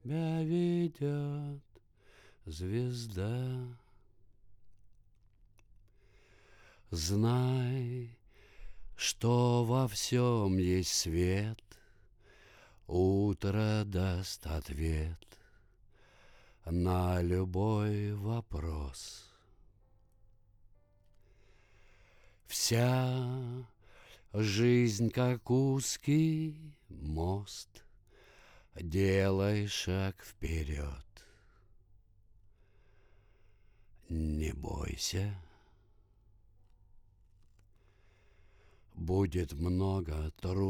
тебя ведет звезда. Знай, что во всем есть свет, утро даст ответ на любой вопрос. Вся жизнь как узкий мост, делай шаг вперед. Не бойся, будет много трудностей.